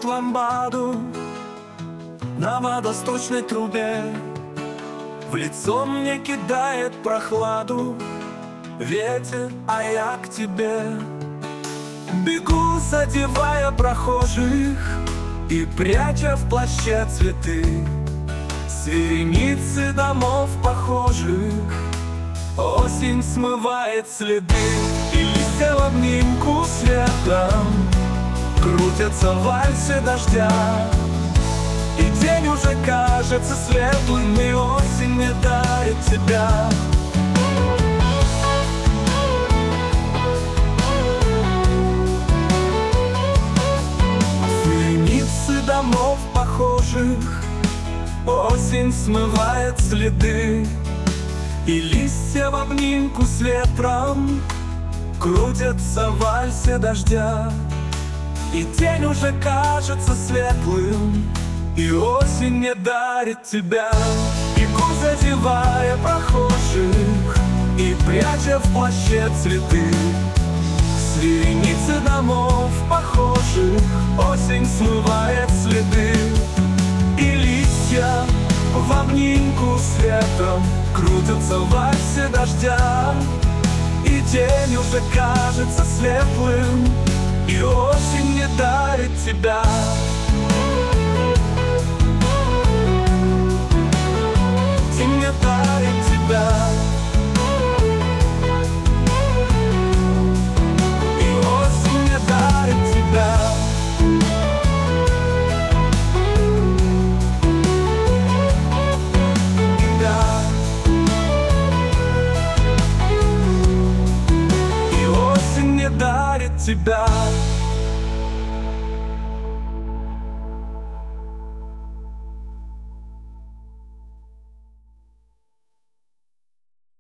ламбаду на водосточной трубе. В лицо мне кидает прохладу ветер, а я к тебе. Бегу, задевая прохожих и пряча в плаще цветы. С вереницы домов похожих осень смывает следы, и листья в обнимку с ветром крутятся в вальсе дождя. И день уже кажется светлым, и осень мне дарит тебя. С вереницы домов похожих осень смывает следы, и листья в обнимку с ветром крутятся в вальсе дождя. И день уже кажется светлым, и осень мне дарит тебя. Бегу, задевая прохожих и пряча в плаще цветы. С вереницы домов похожих осень смывает следы, и листья в обнимку с ветром крутятся в вальсе дождя. И день уже кажется светлым, и осень мне дарит тебя. День мне дарит тебя. И осень мне дарит тебя. И осень мне дарит тебя.